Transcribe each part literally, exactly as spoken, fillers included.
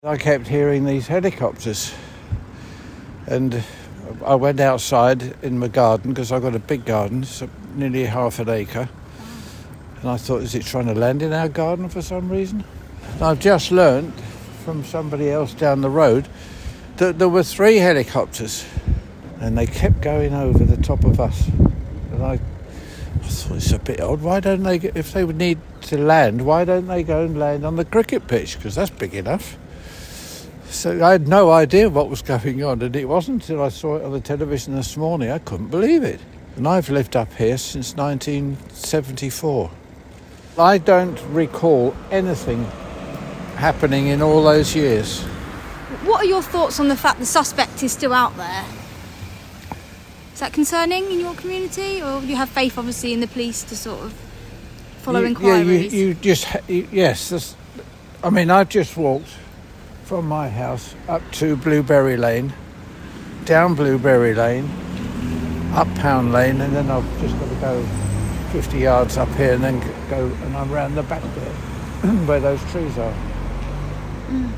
I kept hearing these helicopters, and I went outside in my garden because I've got a big garden, it's nearly half an acre, and I thought, is it trying to land in our garden for some reason? And I've just learnt from somebody else down the road that there were three helicopters, and they kept going over the top of us. And I, I thought, it's a bit odd. Why don't they, if they would need to land, why don't they go and land on the cricket pitch? Because that's big enough. So I had no idea what was going on, and it wasn't until I saw it on the television this morning. I couldn't believe it. And I've lived up here since nineteen seventy-four. I don't recall anything happening in all those years. What are your thoughts on the fact the suspect is still out there? Is that concerning in your community, or do you have faith, obviously, in the police to sort of follow you, inquiries? Yeah, you, you just, you, yes. This, I mean, I've just walked from my house up to Blueberry Lane, down Blueberry Lane, up Pound Lane, and then I've just got to go fifty yards up here and then go, and I'm round the back there where those trees are. Mm.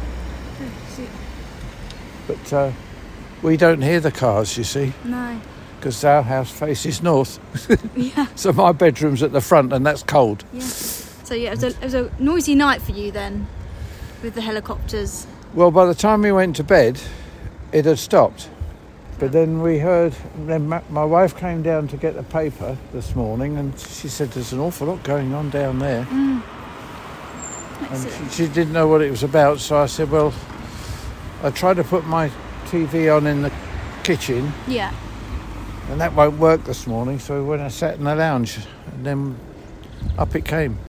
But uh, we don't hear the cars, you see. No. Because our house faces north. Yeah. So my bedroom's at the front, and that's cold. Yeah. So yeah, it was, a, it was a noisy night for you then, with the helicopters. Well, by the time we went to bed, it had stopped. But then we heard, then ma- my wife came down to get the paper this morning, and she said there's an awful lot going on down there. Mm. And she, she didn't know what it was about, so I said, well, I tried to put my T V on in the kitchen. Yeah. And that won't work this morning, so when I sat in the lounge, and then up it came.